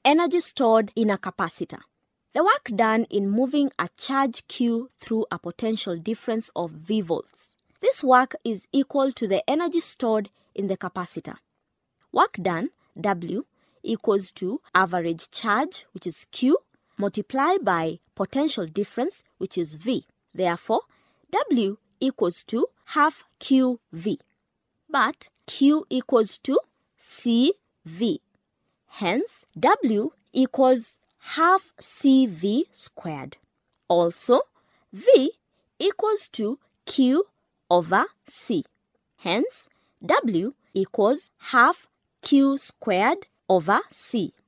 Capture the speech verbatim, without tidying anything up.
energy stored in a capacitor. The work done in moving a charge Q through a potential difference of V volts. This work is equal to the energy stored in the capacitor. Work done, W, equals to average charge, which is Q, multiplied by potential difference, which is V. Therefore, W equals to half Q V. But Q equals to C V. Hence, W equals half C V squared. Also, V equals to Q over C. Hence, W equals half Q squared over C.